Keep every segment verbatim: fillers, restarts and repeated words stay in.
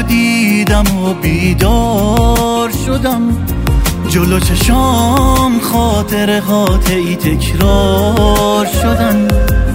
دیدم و بیدار شدم، جلو چشام خاطر قاطعی تکرار شدن.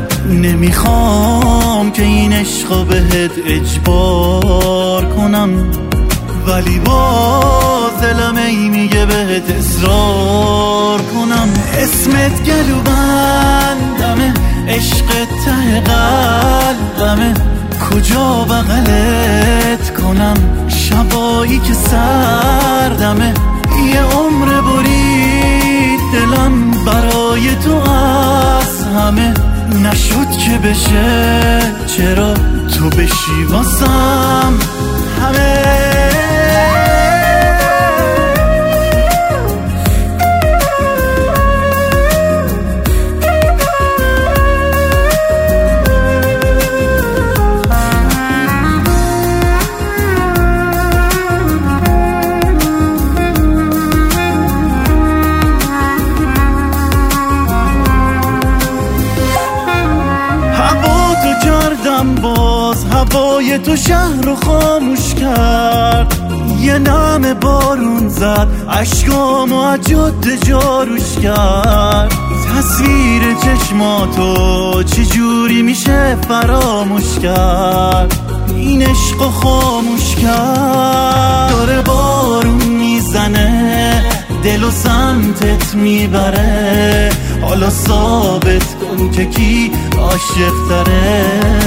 نمیخوام که این عشقو بهت اجبار کنم، ولی باز دلم ای میگه بهت اصرار کنم. اسمت گلو بندمه، عشق ته قلبمه، کجا بغلت کنم شبایی که سردمه. یه عمر برید دلم برای تو از همه، نشد که بشه چرا تو بشی واسم همه. باز هوای تو شهر رو خاموش کرد، یه نم بارون زد عشقامو از جاده جاروش کرد. تصویر چشماتو چجوری میشه فراموش کرد، این عشقو خاموش کرد. داره بارون میزنه دلو سمتت میبره، حالا ثابت کن که کی عاشق تره.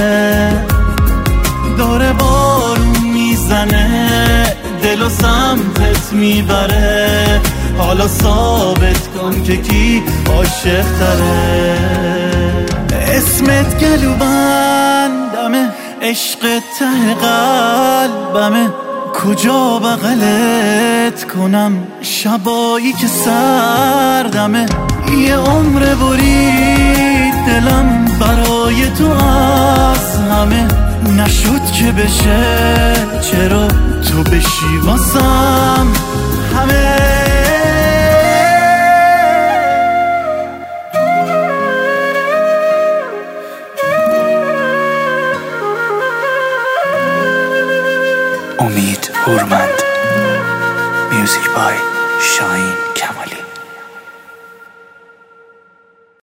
داره بارون میزنه دلو سمتت میبره، حالا ثابت کن که کی عاشق تره. اسمت گلو بندمه، عشق ته قلبمه، کجا بغلت کنم شبایی که سردمه. یه عمر برید دلم برای تو از همه، نشد که بشه چرا تو بشی واسم همه. امید هورمند. میوزیک بای شاهین.